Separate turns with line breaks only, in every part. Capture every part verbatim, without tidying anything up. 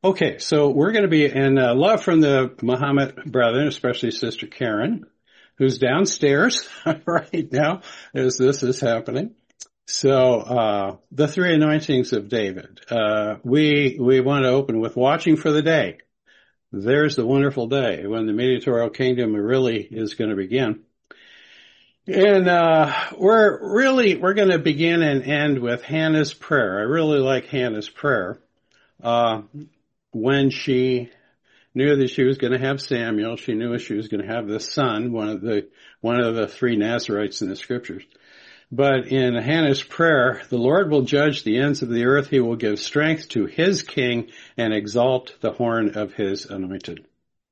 Okay, so we're going to be in uh, love from the Muhammad brethren, especially Sister Karen, who's downstairs right now as this is happening. So, uh, the three anointings of David. Uh, we, we want to open with watching for the day. There's the wonderful day when the mediatorial kingdom really is going to begin. And, uh, we're really, we're going to begin and end with Hannah's prayer. I really like Hannah's prayer. Uh, when she knew that she was going to have Samuel, she knew she was going to have this son, one of the, one of the three Nazarites in the scriptures. But in Hannah's prayer, the Lord will judge the ends of the earth. He will give strength to his king and exalt the horn of his anointed.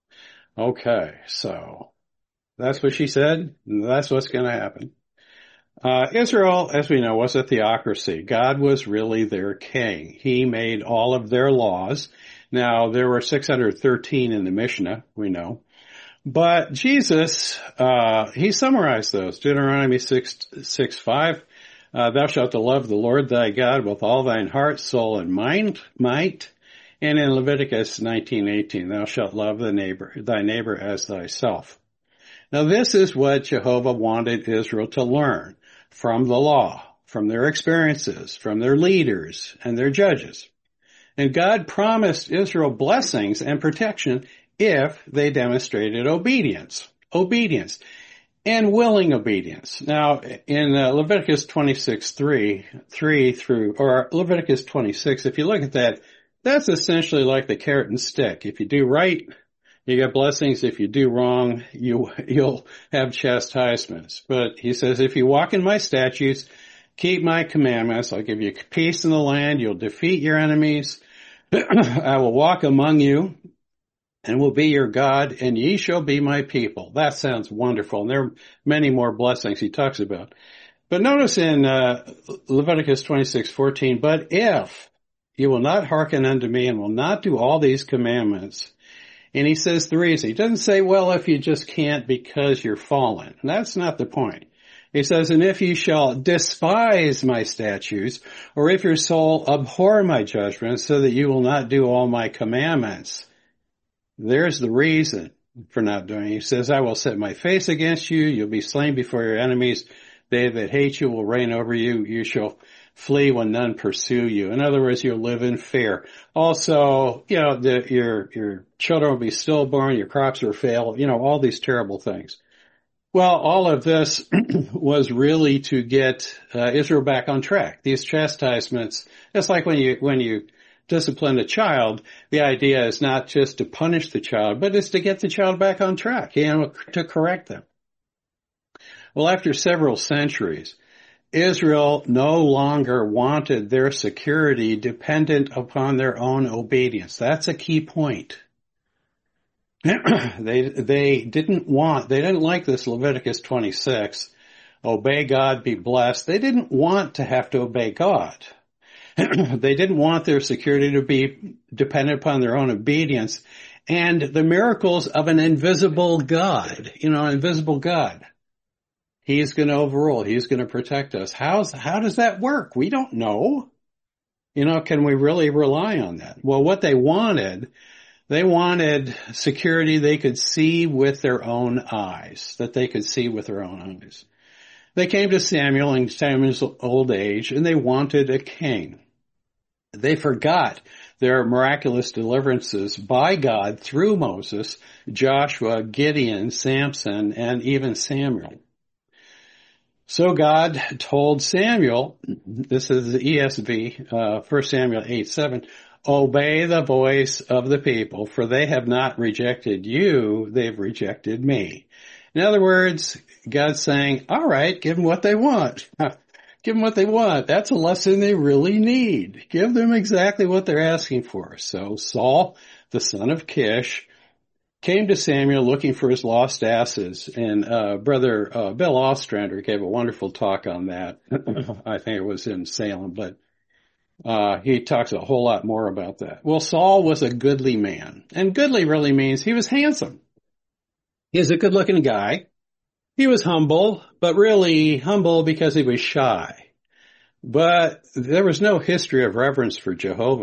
Okay, so that's what she said. And that's what's going to happen. Uh, Israel, as we know, was a theocracy. God was really their king. He made all of their laws. Now, there were six hundred thirteen in the Mishnah, we know. But Jesus, uh, he summarized those. Deuteronomy six, six, five, uh, thou shalt love the Lord thy God with all thine heart, soul, and mind, might. And in Leviticus nineteen, eighteen, thou shalt love the neighbor, thy neighbor as thyself. Now this is what Jehovah wanted Israel to learn from the law, from their experiences, from their leaders and their judges. And God promised Israel blessings and protection if they demonstrated obedience, obedience, and willing obedience. Now, in uh, Leviticus twenty-six, three, three through, or Leviticus twenty-six, if you look at that, that's essentially like the carrot and stick. If you do right, you get blessings. If you do wrong, you, you'll have chastisements. But he says, if you walk in my statutes, keep my commandments, I'll give you peace in the land, you'll defeat your enemies, I will walk among you, and will be your God, and ye shall be my people. That sounds wonderful. And there are many more blessings he talks about. But notice in uh, Leviticus twenty-six, fourteen, but if you will not hearken unto me and will not do all these commandments, and he says the reason. He doesn't say, well, if you just can't because you're fallen. That's not the point. He says, and if you shall despise my statutes, or if your soul abhor my judgments, so that you will not do all my commandments. There's the reason for not doing it. He says, I will set my face against you. You'll be slain before your enemies. They that hate you will reign over you. You shall flee when none pursue you. In other words, you'll live in fear. Also, you know, the, your, your children will be stillborn. Your crops will fail. You know, all these terrible things. Well, all of this was really to get uh, Israel back on track. These chastisements, it's like when you, when you, discipline a child, the idea is not just to punish the child, but it's to get the child back on track, you know, to correct them. Well, after several centuries, Israel no longer wanted their security dependent upon their own obedience. That's a key point. they, they didn't want, they didn't like this Leviticus twenty-six, obey God, be blessed. They didn't want to have to obey God. They didn't want their security to be dependent upon their own obedience and the miracles of an invisible God, you know, an invisible God. He's going to overrule. He's going to protect us. How's, how does that work? We don't know. You know, can we really rely on that? Well, what they wanted, they wanted security they could see with their own eyes, that they could see with their own eyes. They came to Samuel in Samuel's old age, and they wanted a king. They forgot their miraculous deliverances by God through Moses, Joshua, Gideon, Samson, and even Samuel. So God told Samuel, this is the E S V, uh, First Samuel eight, seven, obey the voice of the people, for they have not rejected you, they've rejected me. In other words, God's saying, all right, give them what they want. Give them what they want. That's a lesson they really need. Give them exactly what they're asking for. So Saul, the son of Kish, came to Samuel looking for his lost asses. And uh brother uh, Bill Ostrander gave a wonderful talk on that. I think it was in Salem, but uh he talks a whole lot more about that. Well, Saul was a goodly man. And goodly really means he was handsome. He was a good-looking guy. He was humble, but really humble because he was shy. But there was no history of reverence for Jehovah.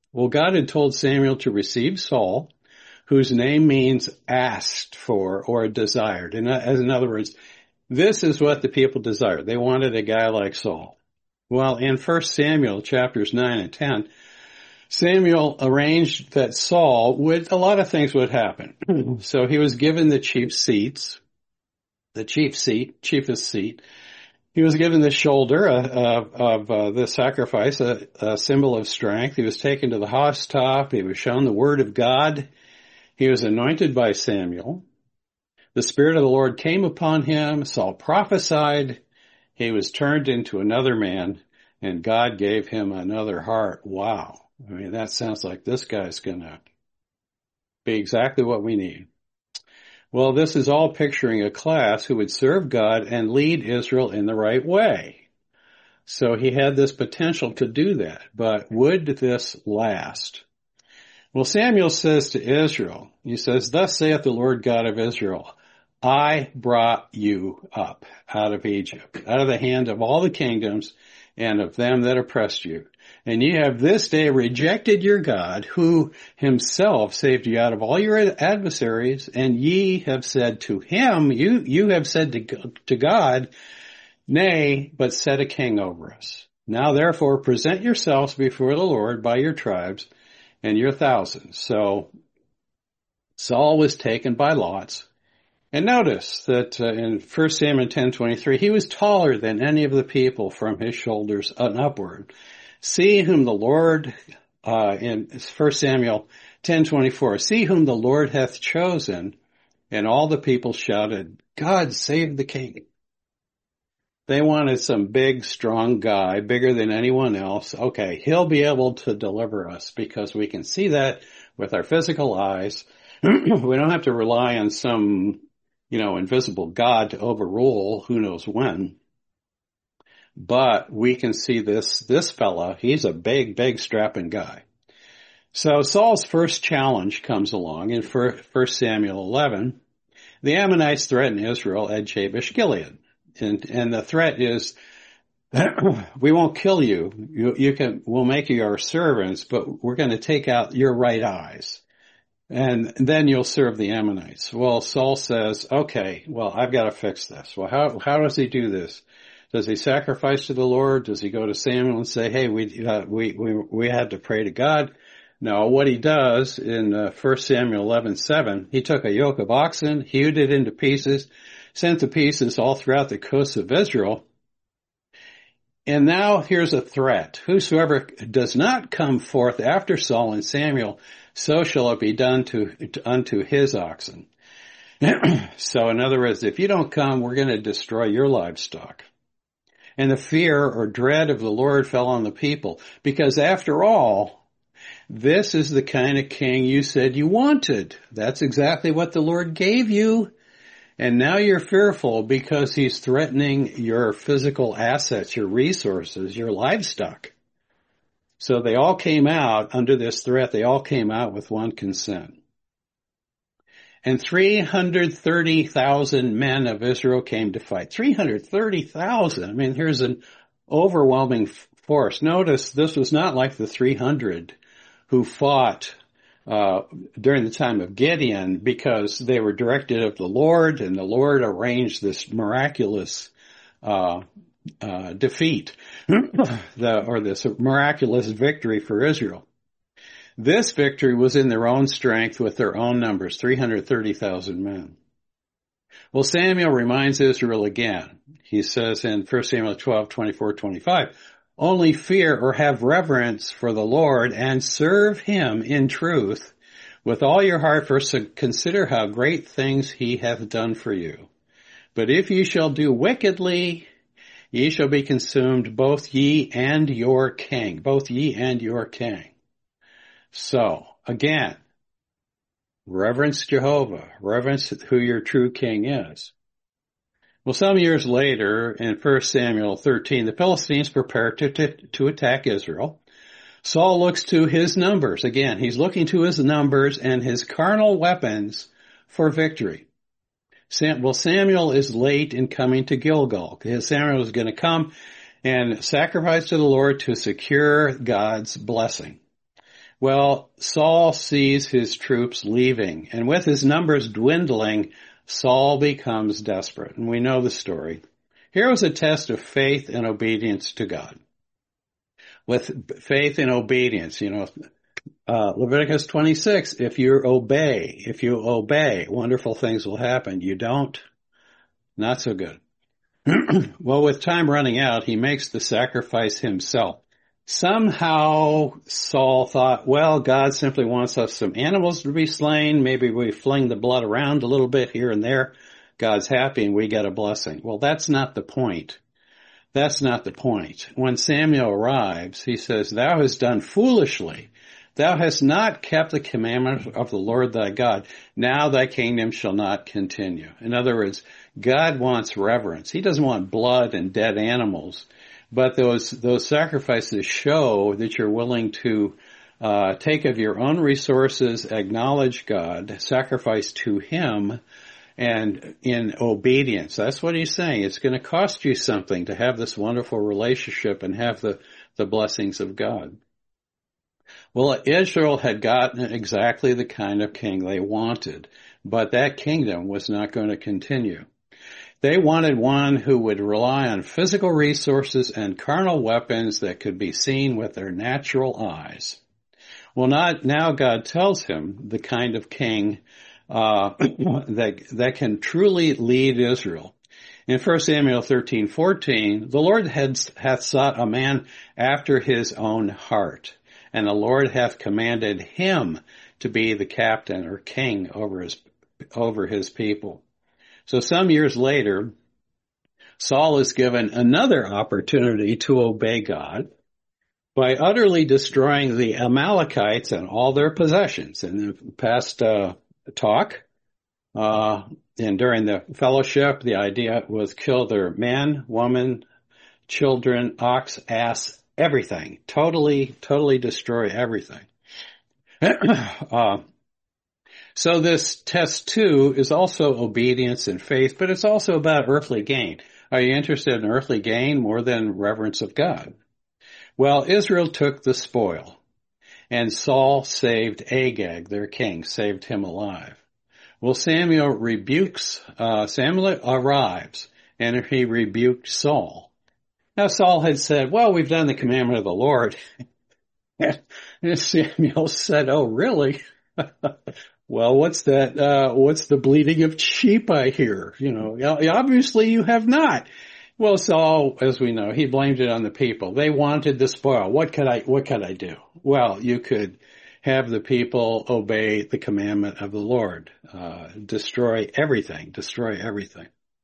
Well, God had told Samuel to receive Saul, whose name means asked for or desired. In, as in other words, this is what the people desired. They wanted a guy like Saul. Well, in First Samuel chapters nine and ten, Samuel arranged that Saul would, a lot of things would happen. So he was given the chief seats, the chief seat, chiefest seat. He was given the shoulder uh, uh, of uh, the sacrifice, a, a symbol of strength. He was taken to the housetop. He was shown the word of God. He was anointed by Samuel. The Spirit of the Lord came upon him. Saul prophesied. He was turned into another man, and God gave him another heart. Wow. I mean, that sounds like this guy's going to be exactly what we need. Well, this is all picturing a class who would serve God and lead Israel in the right way. So he had this potential to do that, but would this last? Well, Samuel says to Israel, he says, "Thus saith the Lord God of Israel, I brought you up out of Egypt, out of the hand of all the kingdoms and of them that oppressed you. And ye have this day rejected your God, who himself saved you out of all your adversaries, and ye have said to him, you, you have said to, to God, nay, but set a king over us. Now therefore present yourselves before the Lord by your tribes and your thousands." So Saul was taken by lots. And notice that uh, in First Samuel ten twenty-three, he was taller than any of the people from his shoulders and upward. See whom the Lord, uh, in First Samuel ten twenty-four, see whom the Lord hath chosen. And all the people shouted, God save the king. They wanted some big, strong guy, bigger than anyone else. Okay, he'll be able to deliver us because we can see that with our physical eyes. We don't have to rely on some, you know, invisible God to overrule who knows when. But we can see this, this fella, he's a big, big strapping guy. So Saul's first challenge comes along in First Samuel eleven. The Ammonites threaten Israel at Jabesh Gilead. And, and the threat is, we won't kill you. You, you can, we'll make you our servants, but we're going to take out your right eyes. And then you'll serve the Ammonites. Well, Saul says, okay, well, I've got to fix this. Well, how, how does he do this? Does he sacrifice to the Lord? Does he go to Samuel and say, hey, we, uh, we, we, we had to pray to God? No, what he does in uh, First Samuel eleven seven, he took a yoke of oxen, hewed it into pieces, sent the pieces all throughout the coasts of Israel. And now here's a threat. Whosoever does not come forth after Saul and Samuel, so shall it be done to, to unto his oxen. So in other words, if you don't come, we're going to destroy your livestock. And the fear or dread of the Lord fell on the people, because after all, this is the kind of king you said you wanted. That's exactly what the Lord gave you. And now you're fearful because he's threatening your physical assets, your resources, your livestock. So they all came out under this threat. They all came out with one consent. And three hundred thirty thousand men of Israel came to fight. three hundred thirty thousand. I mean, here's an overwhelming force. Notice this was not like the three hundred who fought uh during the time of Gideon, because they were directed of the Lord, and the Lord arranged this miraculous uh uh defeat, the, or this miraculous victory for Israel. This victory was in their own strength with their own numbers, three hundred thirty thousand men. Well, Samuel reminds Israel again. He says in First Samuel twelve, twenty-four, twenty-five, only fear or have reverence for the Lord and serve him in truth with all your heart, for consider how great things he hath done for you. But if ye shall do wickedly, ye shall be consumed, both ye and your king, both ye and your king. So, again, reverence Jehovah, reverence who your true king is. Well, some years later, in First Samuel thirteen, the Philistines prepare to, to, to attack Israel. Saul looks to his numbers. Again, he's looking to his numbers and his carnal weapons for victory. Sam, well, Samuel is late in coming to Gilgal. Samuel is going to come and sacrifice to the Lord to secure God's blessing. Well, Saul sees his troops leaving, and with his numbers dwindling, Saul becomes desperate. And we know the story. Here was a test of faith and obedience to God. With faith and obedience, you know, uh, Leviticus twenty-six, if you obey, if you obey, wonderful things will happen. You don't, not so good. Well, with time running out, he makes the sacrifice himself. Somehow Saul thought, well, God simply wants us some animals to be slain. Maybe we fling the blood around a little bit here and there. God's happy and we get a blessing. Well, that's not the point. That's not the point. When Samuel arrives, he says, thou hast done foolishly. Thou hast not kept the commandment of the Lord thy God. Now thy kingdom shall not continue. In other words, God wants reverence. He doesn't want blood and dead animals. But those those sacrifices show that you're willing to uh take of your own resources, acknowledge God, sacrifice to Him, and in obedience. That's what he's saying. It's going to cost you something to have this wonderful relationship and have the, the blessings of God. Well, Israel had gotten exactly the kind of king they wanted, but that kingdom was not going to continue. They wanted one who would rely on physical resources and carnal weapons that could be seen with their natural eyes. Well, not, now God tells him the kind of king uh that that can truly lead Israel. In First Samuel thirteen fourteen, the Lord had, hath sought a man after his own heart, and the Lord hath commanded him to be the captain or king over his over his people. So some years later, Saul is given another opportunity to obey God by utterly destroying the Amalekites and all their possessions. In the past uh, talk, uh, and during the fellowship, the idea was kill their man, woman, children, ox, ass, everything. Totally, totally destroy everything. uh, so this test two is also obedience and faith, but it's also about earthly gain. Are you interested in earthly gain more than reverence of God? Well, Israel took the spoil, and Saul saved Agag, their king, saved him alive. Well, Samuel rebukes, uh, Samuel arrives, and he rebuked Saul. Now, Saul had said, well, we've done the commandment of the Lord. And Samuel said, oh, really? Well, what's that, uh, what's the bleating of sheep I hear? You know, obviously you have not. Well, Saul, as we know, he blamed it on the people. They wanted the spoil. What could I, what could I do? Well, you could have the people obey the commandment of the Lord. Uh, destroy everything. Destroy everything.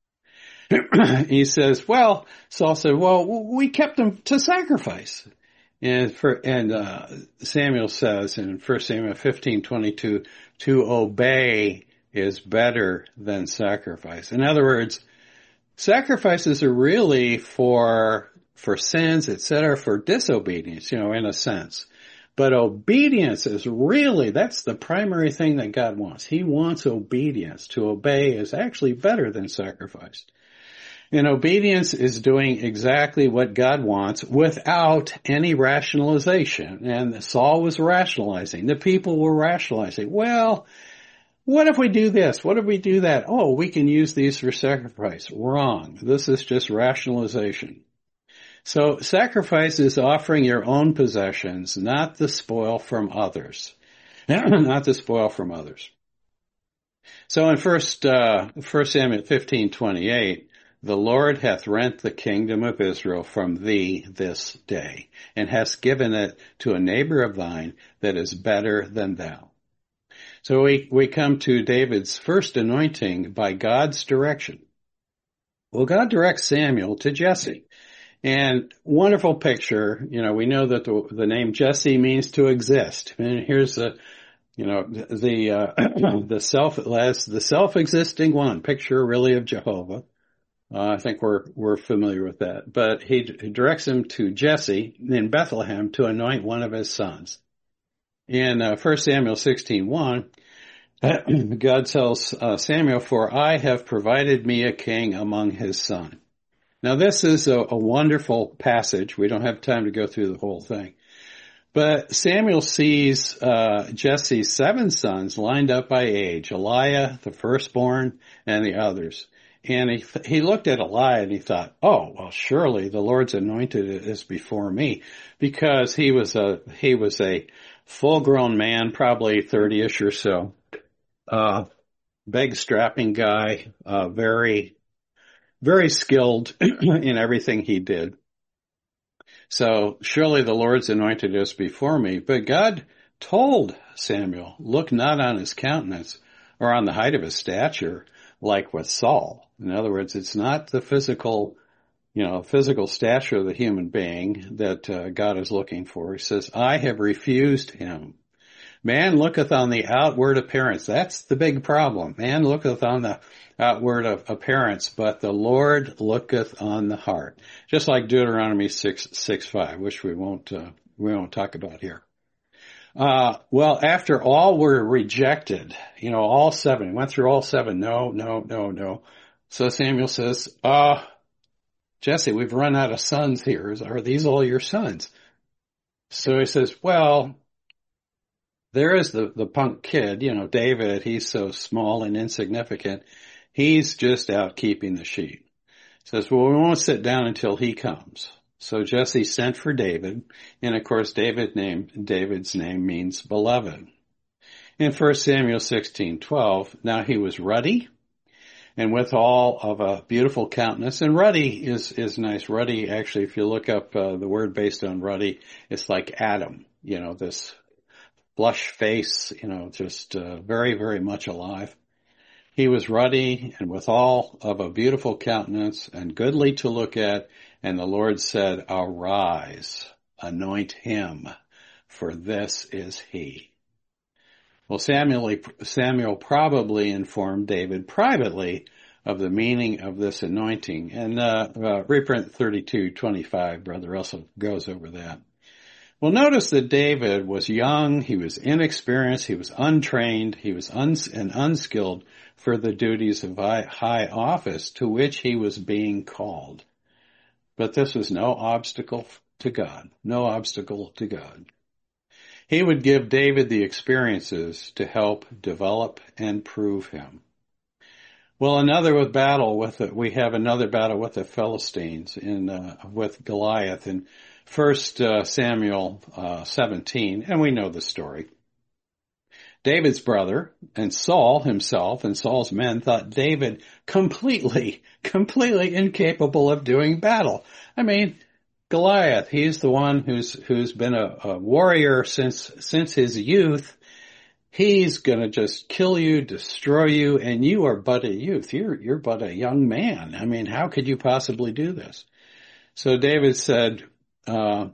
He says, well, Saul said, well, we kept them to sacrifice. And for, and, uh, Samuel says in First Samuel fifteen twenty-two, to obey is better than sacrifice. In other words, sacrifices are really for, for sins, et cetera, for disobedience, you know, in a sense. But obedience is really, that's the primary thing that God wants. He wants obedience. To obey is actually better than sacrifice. And obedience is doing exactly what God wants without any rationalization. And Saul was rationalizing. The people were rationalizing. Well, what if we do this? What if we do that? Oh, we can use these for sacrifice. Wrong. This is just rationalization. So sacrifice is offering your own possessions, not the spoil from others. Not the spoil from others. So in first, uh, First Samuel fifteen twenty-eight, the Lord hath rent the kingdom of Israel from thee this day, and hast given it to a neighbor of thine that is better than thou. So we, we come to David's first anointing by God's direction. Well, God directs Samuel to Jesse. And wonderful picture, you know, we know that the, the name Jesse means to exist. And here's the, you know, the, uh, the self, as the self-existing one, picture really of Jehovah. Uh, I think we're, we're familiar with that. But he, he directs him to Jesse in Bethlehem to anoint one of his sons. In uh, First Samuel sixteen one, God tells uh, Samuel, for I have provided me a king among his sons. Now this is a, a wonderful passage. We don't have time to go through the whole thing. But Samuel sees uh, Jesse's seven sons lined up by age, Eliah, the firstborn, and the others. And he he looked at Eliah and he thought, oh, well, surely the Lord's anointed is before me, because he was a he was a full-grown man, probably thirty-ish or so, uh, big strapping guy, uh, very very skilled in everything he did. So surely the Lord's anointed is before me. But God told Samuel, look not on his countenance or on the height of his stature, like with Saul. In other words, it's not the physical, you know, physical stature of the human being that uh, God is looking for. He says, I have refused him. Man looketh on the outward appearance. That's the big problem. Man looketh on the outward appearance, but the Lord looketh on the heart. Just like Deuteronomy six, six, five, which we won't, uh, we won't talk about here. Uh, well, after all were rejected, you know, all seven, went through all seven. No, no, no, no. So Samuel says, uh, Jesse, we've run out of sons here. Are these all your sons? So he says, well, there is the, the punk kid, you know, David. He's so small and insignificant. He's just out keeping the sheep. Says, well, we won't sit down until he comes. So Jesse sent for David. And of course, David name, David's name means beloved. In First Samuel sixteen twelve, now he was ruddy and withal of a beautiful countenance. And ruddy is, is nice. Ruddy, actually, if you look up uh, the word based on ruddy, it's like Adam, you know, this flush face, you know, just uh, very, very much alive. He was ruddy and withal of a beautiful countenance and goodly to look at. And the Lord said, arise, anoint him, for this is he. Well, Samuel, Samuel probably informed David privately of the meaning of this anointing. And uh, uh, reprint thirty-two twenty-five, Brother Russell goes over that. Well, notice that David was young, he was inexperienced, he was untrained, he was uns- and unskilled for the duties of high office to which he was being called. But this was no obstacle to God, no obstacle to God. He would give David the experiences to help develop and prove him. Well, another battle with it, we have another battle with the Philistines in uh, with Goliath in First uh, Samuel uh, seventeen, and we know the story. David's brother and Saul himself and Saul's men thought David completely, completely incapable of doing battle. I mean, Goliath, he's the one who's who's been a, a warrior since since his youth. He's gonna just kill you, destroy you, and you are but a youth. You're you're but a young man. I mean, how could you possibly do this? So David said, uh,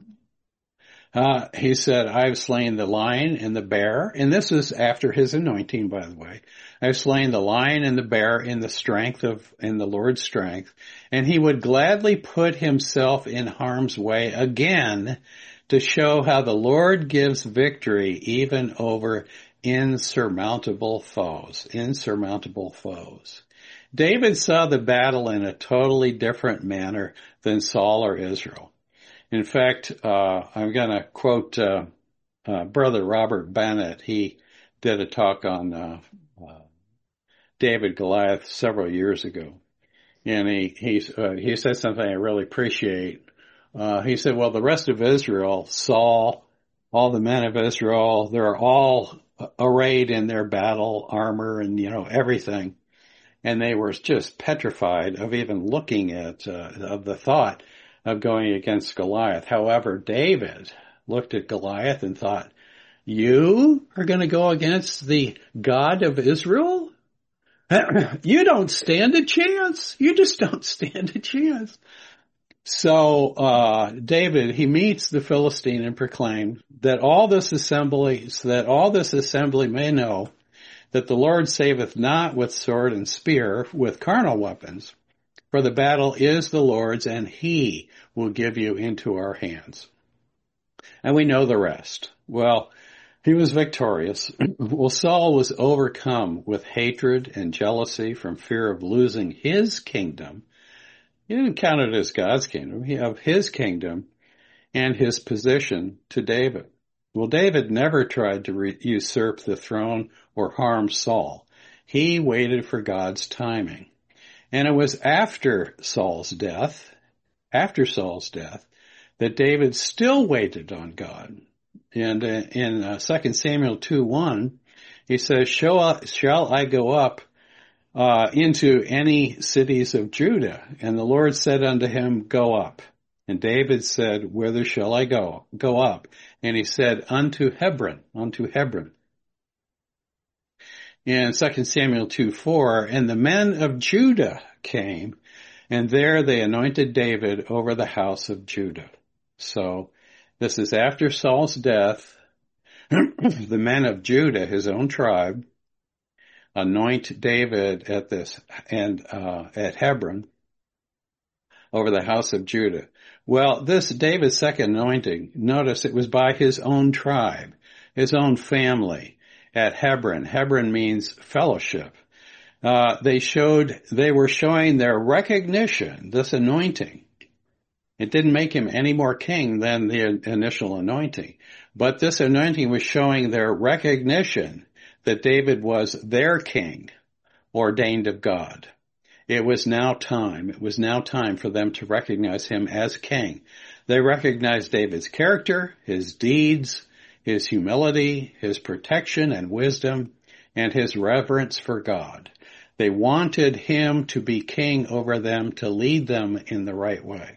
uh, he said, I've slain the lion and the bear, and this is after his anointing, by the way. I've slain the lion and the bear in the strength of, in the Lord's strength, and he would gladly put himself in harm's way again to show how the Lord gives victory even over insurmountable foes, insurmountable foes. David saw the battle in a totally different manner than Saul or Israel. In fact, uh, I'm going to quote uh, uh, Brother Robert Bennett. He did a talk on uh, uh, David Goliath several years ago, and he he uh, he said something I really appreciate. Uh, he said, "Well, the rest of Israel, Saul, all the men of Israel, they're all arrayed in their battle armor and, you know, everything. And they were just petrified of even looking at, uh, of the thought of going against Goliath. However, David looked at Goliath and thought, you are going to go against the God of Israel? You don't stand a chance. You just don't stand a chance." So, uh, David, he meets the Philistine and proclaimed that all this assembly, so that all this assembly may know that the Lord saveth not with sword and spear, with carnal weapons, for the battle is the Lord's, and he will give you into our hands. And we know the rest. Well, he was victorious. Well, Saul was overcome with hatred and jealousy from fear of losing his kingdom. He didn't count it as God's kingdom. He had his kingdom and his position to David. Well, David never tried to re- usurp the throne or harm Saul. He waited for God's timing. And it was after Saul's death, after Saul's death, that David still waited on God. And uh, in uh, Second Samuel two one, he says, shall, shall I go up uh, into any cities of Judah? And the Lord said unto him, go up. And David said, whither shall I go? Go up. And he said, unto Hebron, unto Hebron. In Second Samuel two four, and the men of Judah came, and there they anointed David over the house of Judah. So this is after Saul's death. The men of Judah, his own tribe, anoint David at this and uh, at Hebron over the house of Judah. Well, this David's second anointing, notice it was by his own tribe, his own family at Hebron. Hebron means fellowship. Uh, they showed, they were showing their recognition, this anointing. It didn't make him any more king than the initial anointing. But this anointing was showing their recognition that David was their king, ordained of God. It was now time. It was now time for them to recognize him as king. They recognized David's character, his deeds, his humility, his protection and wisdom, and his reverence for God. They wanted him to be king over them, to lead them in the right way.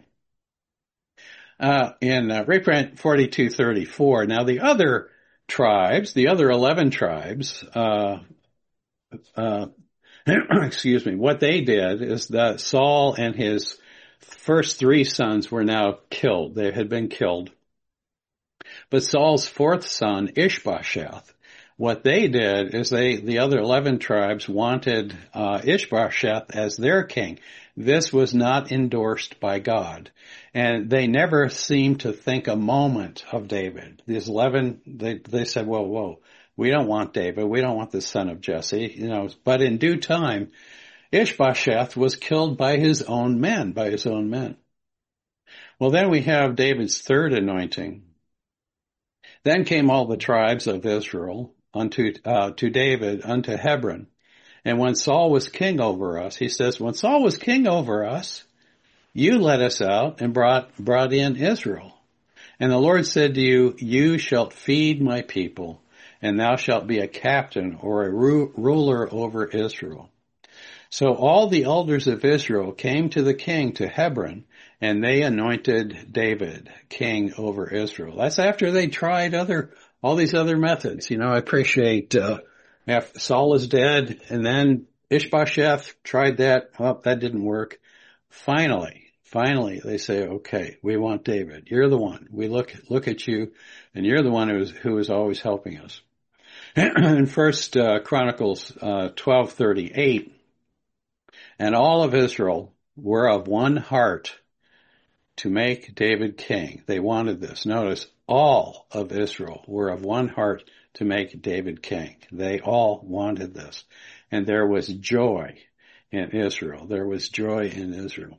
Uh, in uh, reprint forty-two thirty-four, now the other tribes, the other eleven tribes, uh, uh, excuse me, what they did is that Saul and his first three sons were now killed. They had been killed. But Saul's fourth son, Ishbosheth, what they did is they, the other eleven tribes wanted uh, Ishbosheth as their king. This was not endorsed by God. And they never seemed to think a moment of David. These eleven, they, they said, whoa, whoa, we don't want David. We don't want the son of Jesse, you know. But in due time, Ishbosheth was killed by his own men, by his own men. Well, then we have David's third anointing. Then came all the tribes of Israel unto, uh, to David, unto Hebron. And when Saul was king over us, he says, when Saul was king over us, you led us out and brought, brought in Israel. And the Lord said to you, you shalt feed my people, and thou shalt be a captain or a ru- ruler over Israel. So all the elders of Israel came to the king to Hebron, and they anointed David king over Israel. That's after they tried other, all these other methods. You know, I appreciate, uh, after Saul is dead, and then Ishbosheth tried that. Oh, that didn't work. Finally, finally, they say, okay, we want David. You're the one. We look, look at you, and you're the one who is, who is always helping us. In First uh, Chronicles uh, twelve thirty-eight, and all of Israel were of one heart to make David king. They wanted this. Notice, all of Israel were of one heart to make David king. They all wanted this. And there was joy in Israel. There was joy in Israel.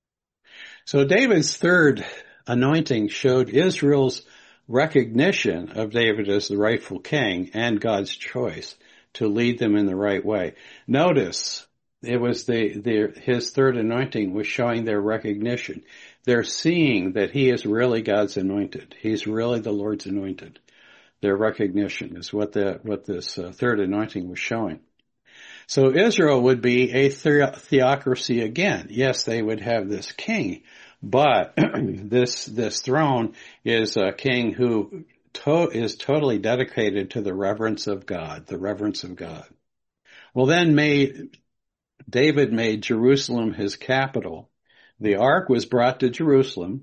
So David's third anointing showed Israel's recognition of David as the rightful king and God's choice to lead them in the right way. Notice, it was the, the, his third anointing was showing their recognition. They're seeing that he is really God's anointed. He's really the Lord's anointed. Their recognition is what the, what this uh, third anointing was showing. So Israel would be a the- theocracy again. Yes, they would have this king, but this, this throne is a king who to- is totally dedicated to the reverence of God, the reverence of God. Well, then made, David made Jerusalem his capital. The ark was brought to Jerusalem.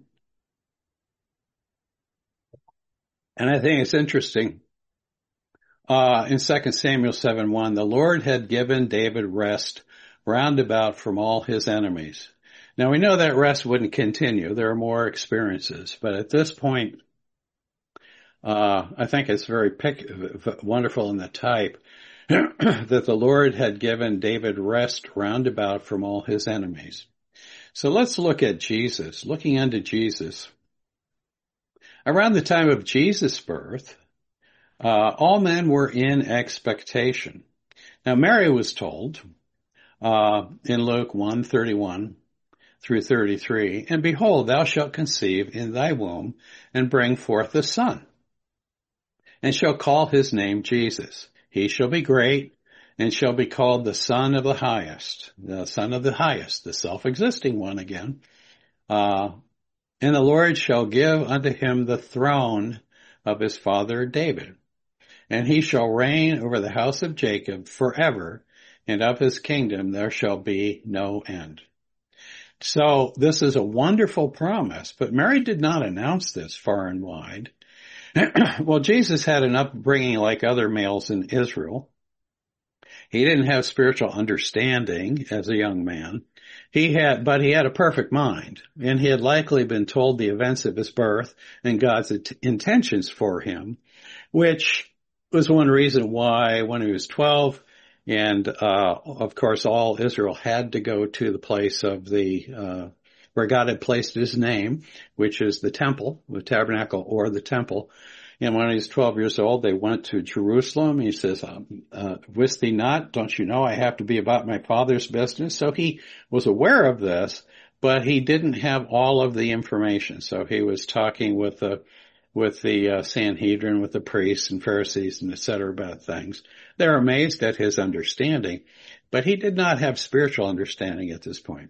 And I think it's interesting. Uh, in Second Samuel seven one, the Lord had given David rest round about from all his enemies. Now we know that rest wouldn't continue. There are more experiences. But at this point, uh, I think it's very pic- wonderful in the type that the Lord had given David rest round about from all his enemies. So let's look at Jesus. Looking unto Jesus. Around the time of Jesus' birth, uh, all men were in expectation. Now Mary was told, uh, in Luke one thirty-one through thirty-three, and behold, thou shalt conceive in thy womb and bring forth a son, and shall call his name Jesus. He shall be great and shall be called the Son of the Highest, the Son of the Highest, the self-existing one again. Uh, and the Lord shall give unto him the throne of his father David, and he shall reign over the house of Jacob forever, and of his kingdom there shall be no end. So this is a wonderful promise, but Mary did not announce this far and wide. Well, Jesus had an upbringing like other males in Israel. He didn't have spiritual understanding as a young man. He had, but he had a perfect mind, and he had likely been told the events of his birth and God's intentions for him, which was one reason why when he was twelve, and uh of course all Israel had to go to the place of the uh where God had placed his name, which is the temple, the tabernacle or the temple. And when he was twelve years old, they went to Jerusalem. He says, um, uh, wist thee not, don't you know I have to be about my Father's business? So he was aware of this, but he didn't have all of the information. So he was talking with the with the uh, Sanhedrin, with the priests and Pharisees and et cetera about things. They're amazed at his understanding, but he did not have spiritual understanding at this point.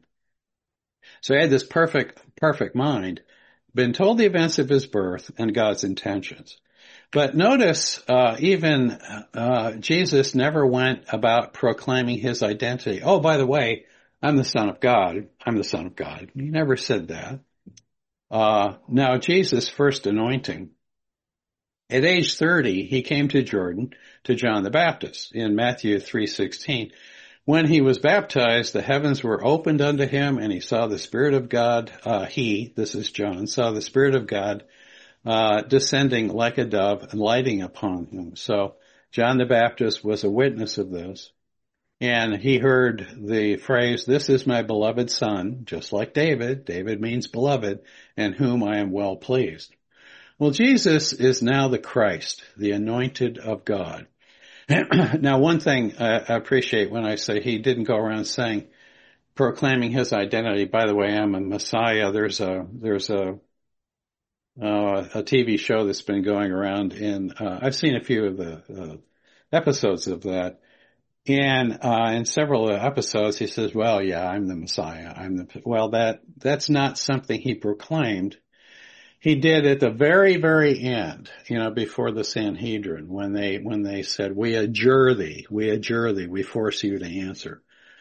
So he had this perfect, perfect mind, been told the events of his birth and God's intentions. But notice, uh, even, uh, Jesus never went about proclaiming his identity. Oh, by the way, I'm the Son of God. I'm the Son of God. He never said that. Uh, now Jesus' first anointing, at age thirty, he came to Jordan to John the Baptist in Matthew three sixteen. When he was baptized, the heavens were opened unto him, and he saw the Spirit of God, uh, he, this is John, saw the Spirit of God, uh, descending like a dove and lighting upon him. So John the Baptist was a witness of this. And he heard the phrase, this is my beloved Son, just like David. David means beloved, in whom I am well pleased. Well, Jesus is now the Christ, the anointed of God. Now, one thing I appreciate when I say he didn't go around saying, proclaiming his identity, by the way, I'm a Messiah. There's a, there's a, uh, a T V show that's been going around, and uh, I've seen a few of the uh, episodes of that. And uh, in several episodes, he says, well, yeah, I'm the Messiah. I'm the, well, that, that's not something he proclaimed. He did at the very, very end, you know, before the Sanhedrin, when they, when they said, we adjure thee, we adjure thee, we force you to answer.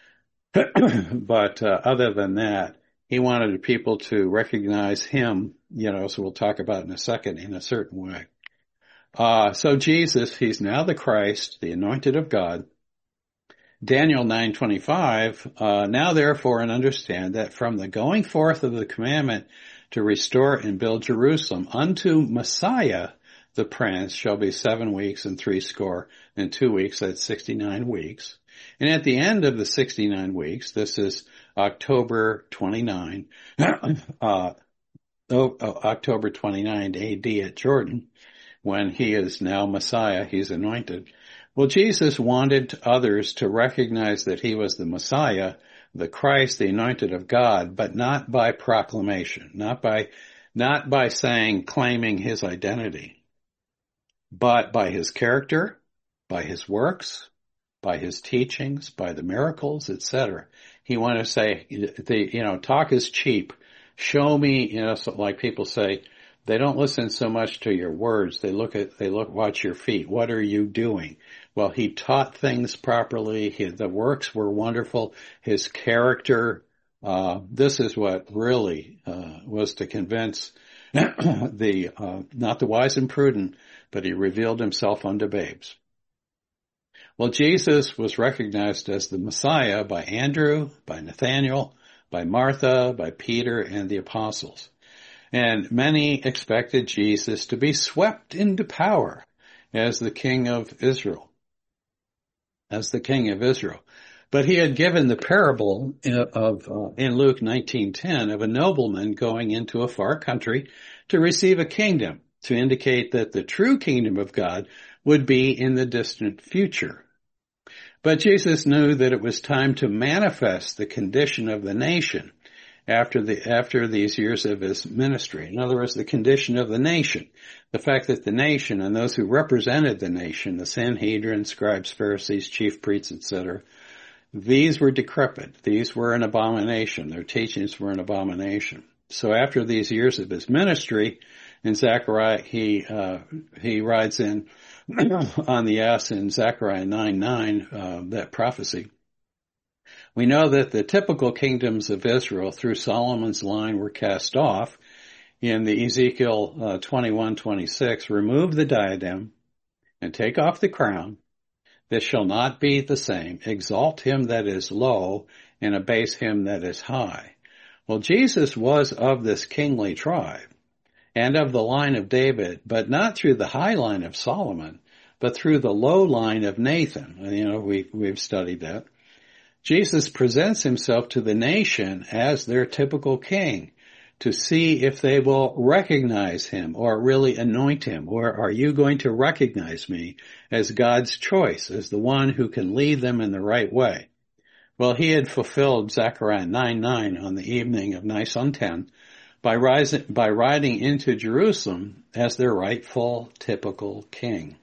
But uh, other than that, he wanted people to recognize him, you know, so we'll talk about in a second, in a certain way. Uh, so Jesus, he's now the Christ, the anointed of God. Daniel nine twenty-five, uh, now therefore and understand that from the going forth of the commandment to restore and build Jerusalem unto Messiah, the prince, shall be seven weeks and three score and two weeks, that's sixty-nine weeks. And at the end of the sixty-nine weeks, this is October twenty-ninth, uh, oh, oh, October twenty-ninth A D at Jordan, when he is now Messiah, he's anointed. Well, Jesus wanted others to recognize that he was the Messiah, the Christ, the anointed of God, but not by proclamation, not by, not by saying, claiming his identity, but by his character, by his works, by his teachings, by the miracles, et cetera. He wanted to say, the, you know, talk is cheap. Show me, you know, so like people say, they don't listen so much to your words. They look at, they look, watch your feet. What are you doing? Well, he taught things properly. He, the works were wonderful. His character, uh, this is what really, uh, was to convince the, uh, not the wise and prudent, but he revealed himself unto babes. Well, Jesus was recognized as the Messiah by Andrew, by Nathanael, by Martha, by Peter, and the apostles. And many expected Jesus to be swept into power as the King of Israel, as the King of Israel. But he had given the parable of, uh, in Luke nineteen ten, of a nobleman going into a far country to receive a kingdom. to indicate that the true kingdom of God would be in the distant future. But Jesus knew that it was time to manifest the condition of the nation after the, after these years of his ministry. In other words, the condition of the nation. The fact that the nation and those who represented the nation, the Sanhedrin, scribes, Pharisees, chief priests, et cetera, these were decrepit. These were an abomination. Their teachings were an abomination. So after these years of his ministry, in Zechariah, he, uh, he rides in on the ass in Zechariah nine nine, uh, that prophecy. We know that the typical kingdoms of Israel through Solomon's line were cast off in the Ezekiel uh, twenty-one twenty-six. Remove the diadem and take off the crown. This shall not be the same. Exalt him that is low and abase him that is high. Well, Jesus was of this kingly tribe and of the line of David, but not through the high line of Solomon, but through the low line of Nathan. You know, we, we've studied that. Jesus presents himself to the nation as their typical king to see if they will recognize him or really anoint him, or are you going to recognize me as God's choice, as the one who can lead them in the right way? Well, he had fulfilled Zechariah nine nine on the evening of Nisan ten by, rising, by riding into Jerusalem as their rightful, typical king.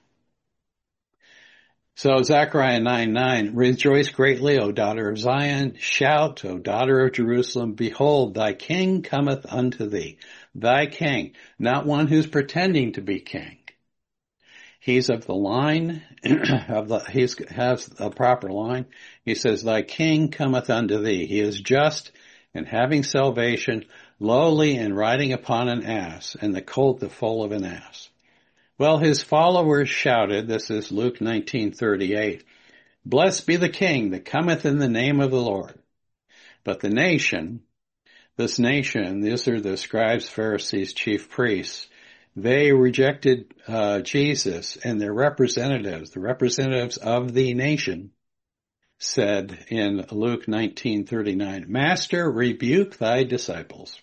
So Zechariah nine nine, rejoice greatly, O daughter of Zion. Shout, O daughter of Jerusalem. Behold, thy king cometh unto thee. Thy king, not one who's pretending to be king. He's of the line, of the, he has a proper line. He says, thy king cometh unto thee. He is just and having salvation, lowly and riding upon an ass, and the colt the foal of an ass. Well, his followers shouted, this is Luke nineteen thirty-eight, blessed be the king that cometh in the name of the Lord. But the nation, this nation, these are the scribes, Pharisees, chief priests, they rejected uh, Jesus, and their representatives, the representatives of the nation, said in Luke nineteen thirty-nine, Master, rebuke thy disciples.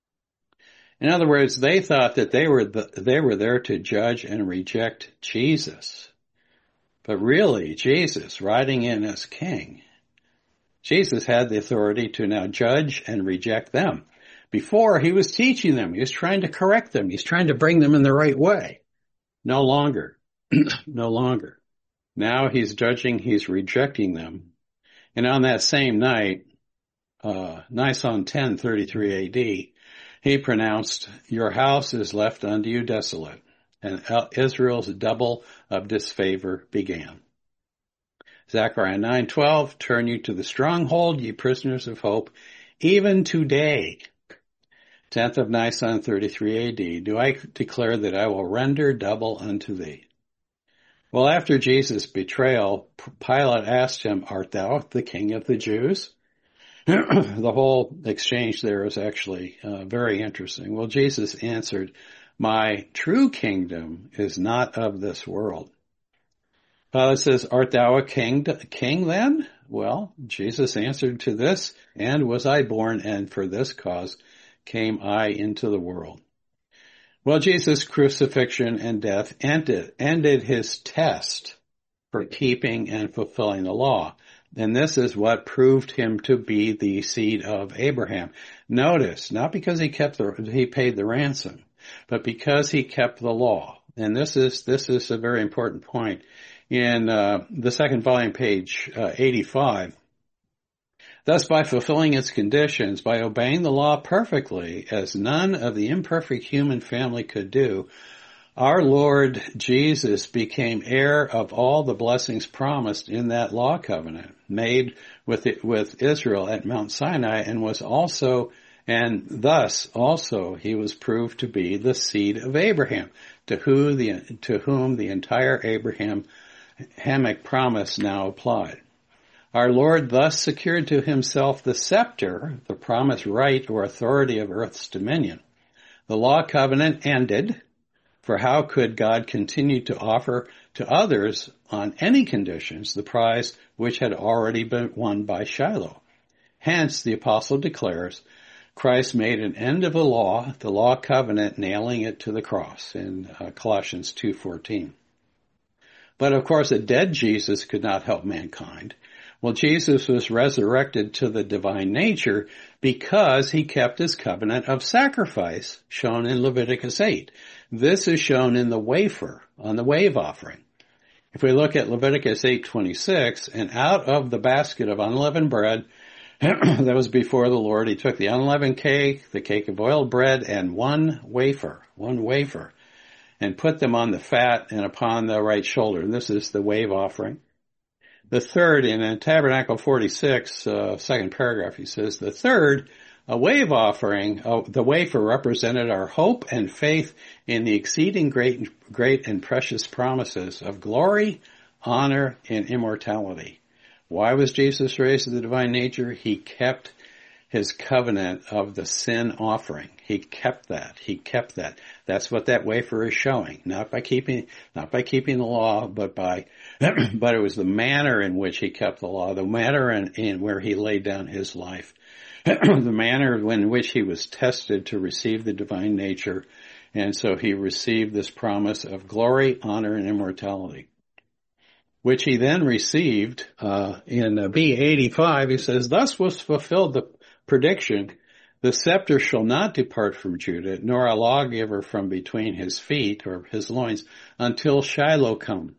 In other words, they thought that they were the, they were there to judge and reject Jesus. But really, Jesus, riding in as king, Jesus had the authority to now judge and reject them. Before, he was teaching them. He was trying to correct them. He's trying to bring them in the right way. No longer. No longer. Now he's judging, he's rejecting them. And on that same night, uh, Nisan ten thirty-three A D, he pronounced, your house is left unto you desolate. And Israel's double of disfavor began. Zechariah nine twelve, turn you to the stronghold, ye prisoners of hope, even today. tenth of Nisan thirty-three A D, do I declare that I will render double unto thee. Well, after Jesus' betrayal, Pilate asked him, art thou the king of the Jews? The whole exchange there is actually uh, very interesting. Well, Jesus answered, my true kingdom is not of this world. Pilate says, art thou a king, king then? Well, Jesus answered to this, and was I born, and for this cause came I into the world. Well, Jesus' crucifixion and death ended, ended his test for keeping and fulfilling the law. And this is what proved him to be the seed of Abraham. Notice, not because he kept the, he paid the ransom, but because he kept the law. And this is, this is a very important point. In, uh, the second volume, page, uh, eighty-five, thus by fulfilling its conditions, by obeying the law perfectly, as none of the imperfect human family could do, our Lord Jesus became heir of all the blessings promised in that law covenant made with it, with Israel at Mount Sinai, and was also, and thus also he was proved to be the seed of Abraham, to who the, to whom the entire Abraham Hamic promise now applied. Our Lord thus secured to himself the scepter, the promised right or authority of earth's dominion. The law covenant ended, for how could God continue to offer to others on any conditions the prize which had already been won by Shiloh? Hence, the apostle declares, Christ made an end of the law, the law covenant, nailing it to the cross in uh, Colossians two fourteen. But of course, a dead Jesus could not help mankind. Well, Jesus was resurrected to the divine nature because he kept his covenant of sacrifice shown in Leviticus eight. This is shown in the wafer, on the wave offering. If we look at Leviticus eight twenty-six, and out of the basket of unleavened bread that was before the Lord, he took the unleavened cake, the cake of oiled bread, and one wafer, one wafer, and put them on the fat and upon the right shoulder. And this is the wave offering. The third, in Tabernacle forty-six, uh, second paragraph, he says, the third, a wave offering, uh, the wafer represented our hope and faith in the exceeding great, great and precious promises of glory, honor, and immortality. Why was Jesus raised to the divine nature? He kept his covenant of the sin offering. He kept that. He kept that. That's what that wafer is showing. Not by keeping, not by keeping the law, but by, but it was the manner in which he kept the law, the manner in, in where he laid down his life, the manner in which he was tested to receive the divine nature. And so he received this promise of glory, honor, and immortality, which he then received, uh, in uh, B eighty-five. He says, thus was fulfilled the prediction, the scepter shall not depart from Judah, nor a lawgiver from between his feet or his loins until Shiloh come.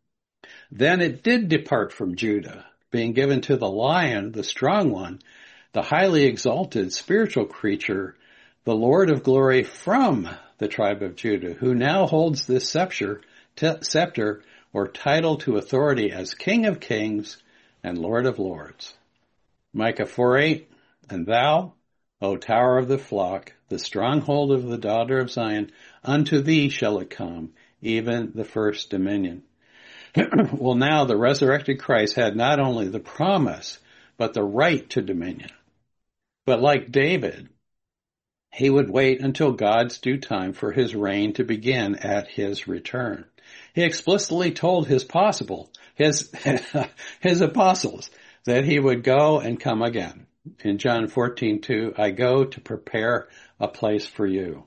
Then it did depart from Judah, being given to the lion, the strong one, the highly exalted spiritual creature, the Lord of glory from the tribe of Judah, who now holds this scepter, t- scepter or title to authority as King of kings and Lord of lords. Micah four eight, and thou, O tower of the flock, the stronghold of the daughter of Zion, unto thee shall it come, even the first dominion. Well, now the resurrected Christ had not only the promise, but the right to dominion. But like David, he would wait until God's due time for his reign to begin at his return. He explicitly told his possible, his, his apostles that he would go and come again. In John fourteen two, I go to prepare a place for you.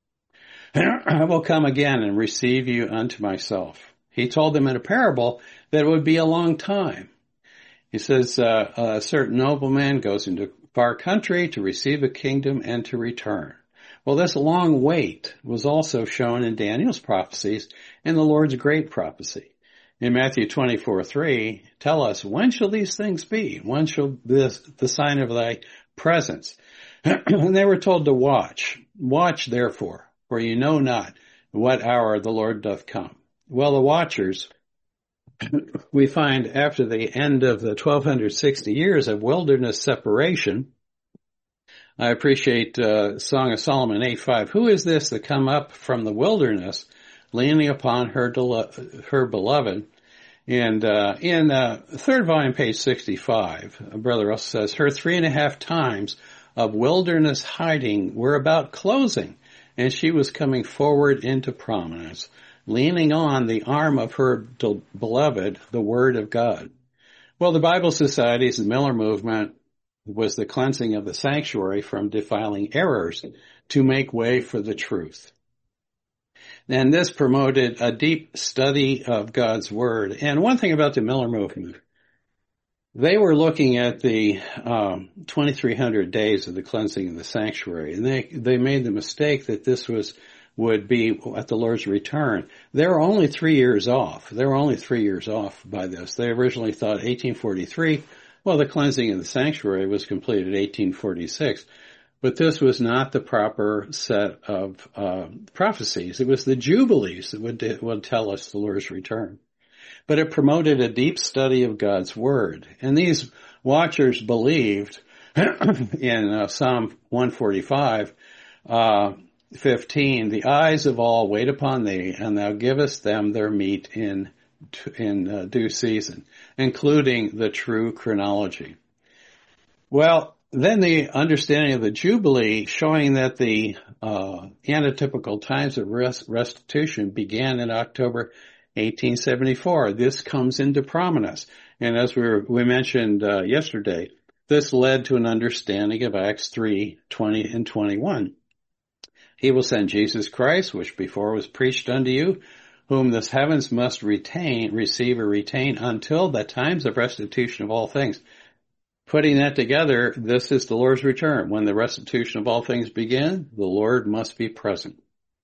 I will come again and receive you unto myself. He told them in a parable that it would be a long time. He says, uh, a certain nobleman goes into far country to receive a kingdom and to return. Well, this long wait was also shown in Daniel's prophecies and the Lord's great prophecy. In Matthew twenty-four three, tell us, when shall these things be? When shall this, the sign of thy presence? And they were told to watch. Watch therefore, for you know not what hour the Lord doth come. Well, the watchers, we find after the end of the twelve sixty years of wilderness separation, I appreciate uh, Song of Solomon eight five. Who is this that come up from the wilderness, leaning upon her del- her beloved? And uh, in uh, third volume, page sixty-five, Brother Russell says, her three and a half times of wilderness hiding were about closing, and she was coming forward into prominence, leaning on the arm of her del- beloved, the Word of God. Well, the Bible Societies, the Miller movement, was the cleansing of the sanctuary from defiling errors to make way for the truth. And this promoted a deep study of God's Word. And one thing about the Miller movement, they were looking at the um, twenty-three hundred days of the cleansing of the sanctuary, and they they made the mistake that this was would be at the Lord's return. They were only three years off. They were only three years off by this. They originally thought eighteen forty-three. Well, the cleansing of the sanctuary was completed eighteen forty-six. But this was not the proper set of uh, prophecies. It was the Jubilees that would, would tell us the Lord's return. But it promoted a deep study of God's Word. And these watchers believed in uh, Psalm one forty-five, uh, fifteen, the eyes of all wait upon thee, and thou givest them their meat in in uh, due season, including the true chronology. Well, then the understanding of the Jubilee, showing that the uh, antitypical times of rest- restitution began in October eighteen seventy-four. This comes into prominence. And as we were, we mentioned uh, yesterday, This led to an understanding of Acts three, twenty and twenty-one. He will send Jesus Christ, which before was preached unto you, whom the heavens must retain, receive or retain until the times of restitution of all things. Putting that together, this is the Lord's return. When the restitution of all things begin, the Lord must be present.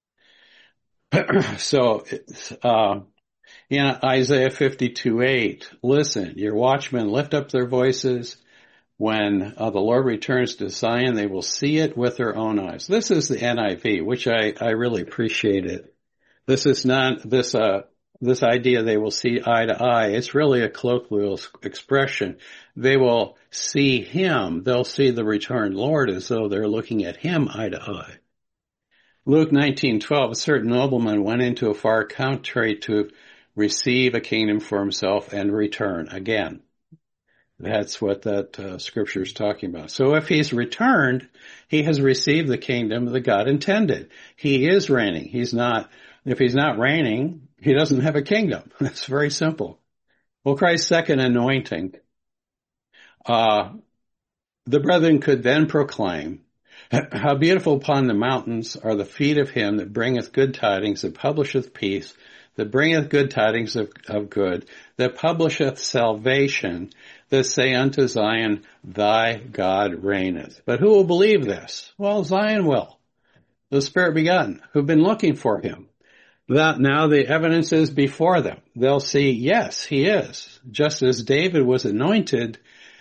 So, uh, in Isaiah fifty-two eight, listen, your watchmen lift up their voices. When uh, the Lord returns to Zion, they will see it with their own eyes. This is the N I V, which I, I really appreciate it. This is not this uh this idea they will see eye to eye. It's really a colloquial expression. They will see him. They'll see the returned Lord as though they're looking at him eye to eye. Luke nineteen twelve, a certain nobleman went into a far country to receive a kingdom for himself and return again. That's what that uh, scripture is talking about. So if he's returned, he has received the kingdom that God intended. He is reigning. He's not, if he's not reigning, he doesn't have a kingdom. It's very simple. Well, Christ's second anointing, uh, the brethren could then proclaim, how beautiful upon the mountains are the feet of him that bringeth good tidings, that publisheth peace, that bringeth good tidings of, of good, that publisheth salvation, that say unto Zion, thy God reigneth. But who will believe this? Well, Zion will. The Spirit begotten, who've been looking for him. That now the evidence is before them. They'll see, yes, he is. Just as David was anointed,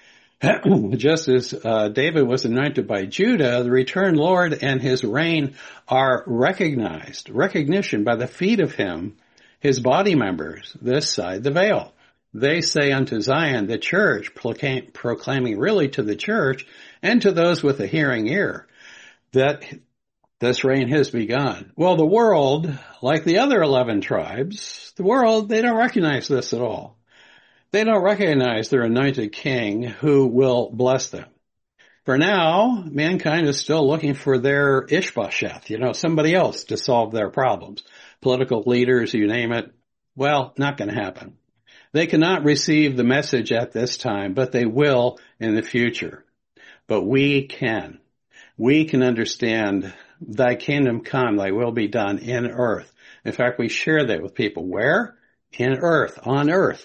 just as uh, David was anointed by Judah, the returned Lord and his reign are recognized, recognition by the feet of him, his body members, this side the veil. They say unto Zion, the church, proclaim, proclaiming really to the church and to those with a hearing ear, that this reign has begun. Well, the world, like the other eleven tribes, the world, they don't recognize this at all. They don't recognize their anointed king who will bless them. For now, mankind is still looking for their Ishbosheth, you know, somebody else to solve their problems. Political leaders, you name it. Well, not going to happen. They cannot receive the message at this time, but they will in the future. But we can. We can understand, thy kingdom come, thy will be done in earth. In fact, we share that with people. Where? In earth, on earth.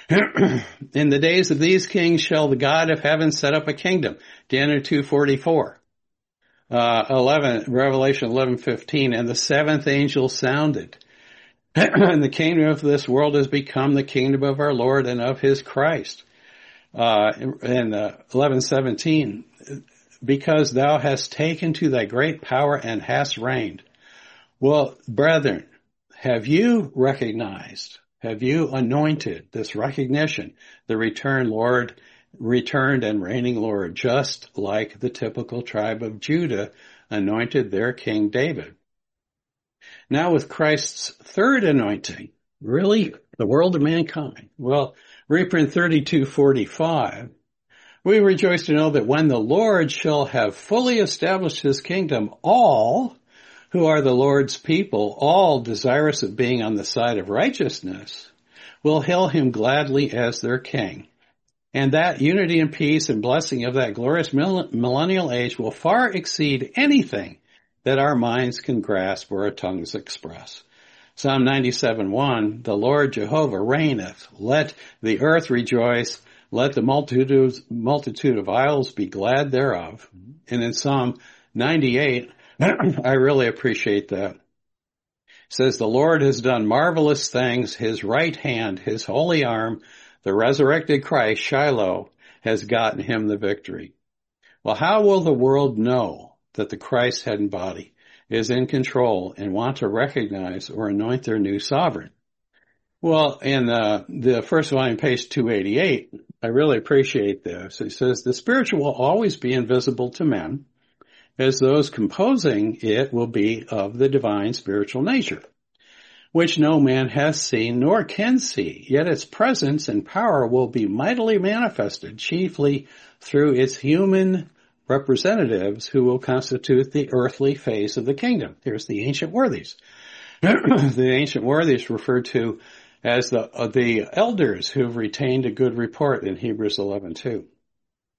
In the days of these kings shall the God of heaven set up a kingdom. Daniel two forty-four. Uh, eleven, Revelation eleven fifteen. And the seventh angel sounded. And the kingdom of this world has become the kingdom of our Lord and of his Christ. Uh, in uh, eleven seventeen, because thou hast taken to thy great power and hast reigned. Well, brethren, have you recognized, have you anointed this recognition, the returned Lord, returned and reigning Lord, just like the typical tribe of Judah anointed their King David? Now with Christ's third anointing, really, the world of mankind. Well, reprint thirty-two forty-five, we rejoice to know that when the Lord shall have fully established his kingdom, all who are the Lord's people, all desirous of being on the side of righteousness, will hail him gladly as their king. And that unity and peace and blessing of that glorious millennial age will far exceed anything that our minds can grasp or our tongues express. Psalm ninety-seven one, the Lord Jehovah reigneth. Let the earth rejoice. Let the multitude, multitude of isles be glad thereof. And in Psalm ninety-eight, I really appreciate that. It says, the Lord has done marvelous things. His right hand, his holy arm, the resurrected Christ, Shiloh, has gotten him the victory. Well, how will the world know that the Christ-head body is in control and want to recognize or anoint their new sovereign? Well, in uh, the first volume, page two eighty-eight, I really appreciate this. He says, the spiritual will always be invisible to men, as those composing it will be of the divine spiritual nature, which no man has seen nor can see, yet its presence and power will be mightily manifested, chiefly through its human representatives who will constitute the earthly face of the kingdom. Here's the ancient worthies. The ancient worthies referred to as the uh, the elders who've retained a good report in Hebrews eleven two.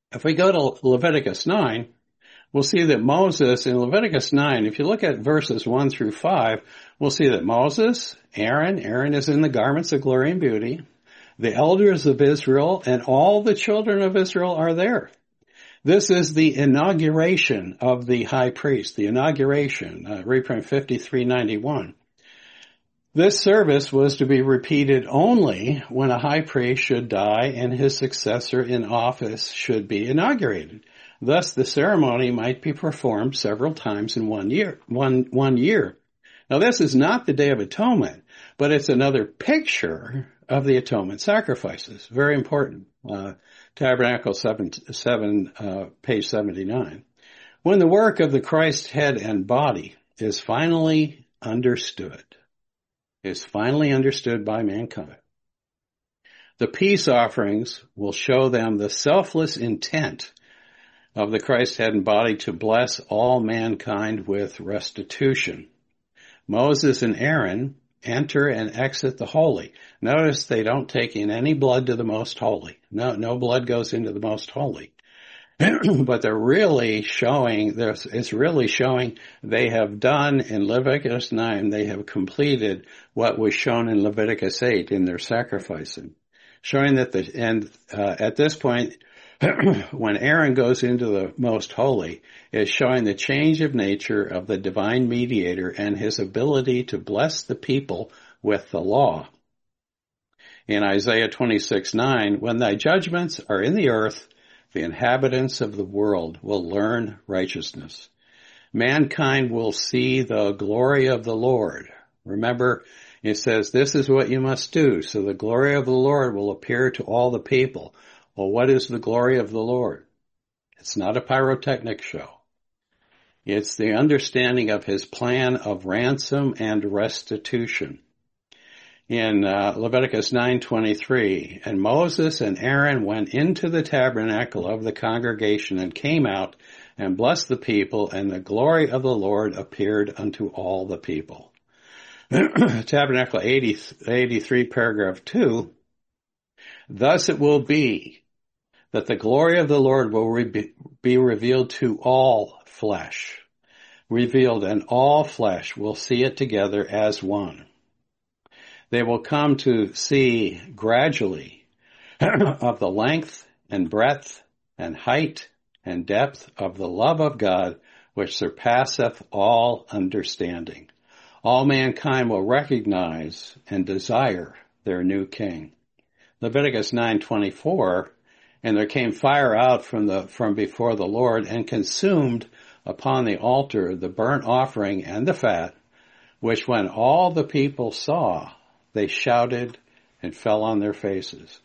If we go to Leviticus nine, we'll see that Moses in Leviticus nine, if you look at verses one through five, we'll see that Moses, Aaron, Aaron is in the garments of glory and beauty, the elders of Israel, and all the children of Israel are there. This is the inauguration of the high priest, the inauguration, uh, reprint fifty-three ninety-one. This service was to be repeated only when a high priest should die and his successor in office should be inaugurated. Thus, the ceremony might be performed several times in one year. One, one year. Now, this is not the Day of Atonement, but it's another picture of the atonement sacrifices. Very important. Uh, Tabernacle seven, seven uh, page seventy-nine. When the work of the Christ head and body is finally understood, is finally understood by mankind, the peace offerings will show them the selfless intent of the Christ head and body to bless all mankind with restitution. Moses and Aaron enter and exit the holy. Notice they don't take in any blood to the most holy. No, no blood goes into the most holy. But they're really showing, it's really showing they have done in Leviticus nine, they have completed what was shown in Leviticus eight in their sacrificing. Showing that the, and uh, at this point, when Aaron goes into the most holy, is showing the change of nature of the divine mediator and his ability to bless the people with the law. In Isaiah twenty-six nine, when thy judgments are in the earth, the inhabitants of the world will learn righteousness. Mankind will see the glory of the Lord. Remember, it says, this is what you must do, so the glory of the Lord will appear to all the people. Well, what is the glory of the Lord? It's not a pyrotechnic show. It's the understanding of his plan of ransom and restitution. In uh, Leviticus nine twenty-three, and Moses and Aaron went into the tabernacle of the congregation and came out and blessed the people, and the glory of the Lord appeared unto all the people. Tabernacle eighty, eighty-three, paragraph two, thus it will be that the glory of the Lord will re- be revealed to all flesh. Revealed, and all flesh will see it together as one. They will come to see gradually of the length and breadth and height and depth of the love of God, which surpasseth all understanding. All mankind will recognize and desire their new king. Leviticus nine twenty-four, and there came fire out from the from before the Lord and consumed upon the altar the burnt offering and the fat, which when all the people saw, they shouted and fell on their faces.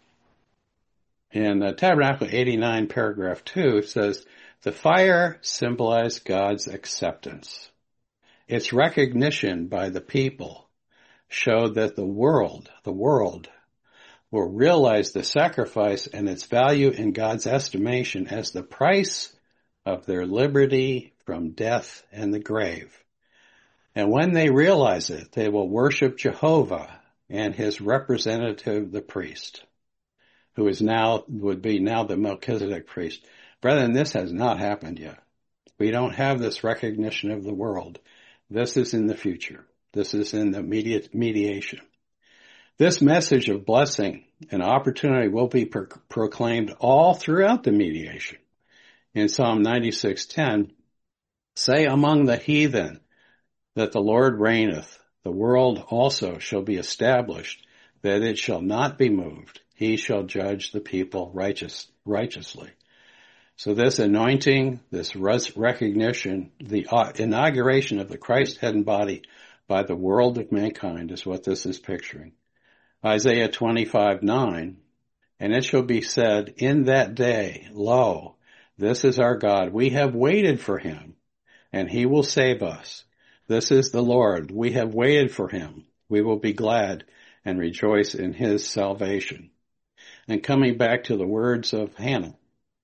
In uh, Tabernacle eighty-nine, paragraph two, it says, the fire symbolized God's acceptance. Its recognition by the people showed that the world, the world, will realize the sacrifice and its value in God's estimation as the price of their liberty from death and the grave. And when they realize it, they will worship Jehovah and his representative, the priest, who is now, would be now the Melchizedek priest. Brethren, this has not happened yet. We don't have this recognition of the world. This is in the future. This is in the immediate mediation. This message of blessing and opportunity will be pro- proclaimed all throughout the mediation. In Psalm ninety-six ten, say among the heathen that the Lord reigneth. The world also shall be established, that it shall not be moved. He shall judge the people righteous, righteously. So this anointing, this res- recognition, the uh, inauguration of the Christ head and body by the world of mankind is what this is picturing. Isaiah twenty-five nine, and it shall be said in that day, lo, this is our God. We have waited for him, and he will save us. This is the Lord. We have waited for him. We will be glad and rejoice in his salvation. And coming back to the words of Hannah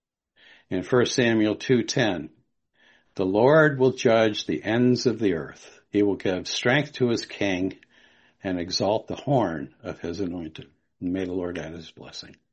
in First Samuel two ten, the Lord will judge the ends of the earth. He will give strength to his king and exalt the horn of his anointed. And may the Lord add his blessing.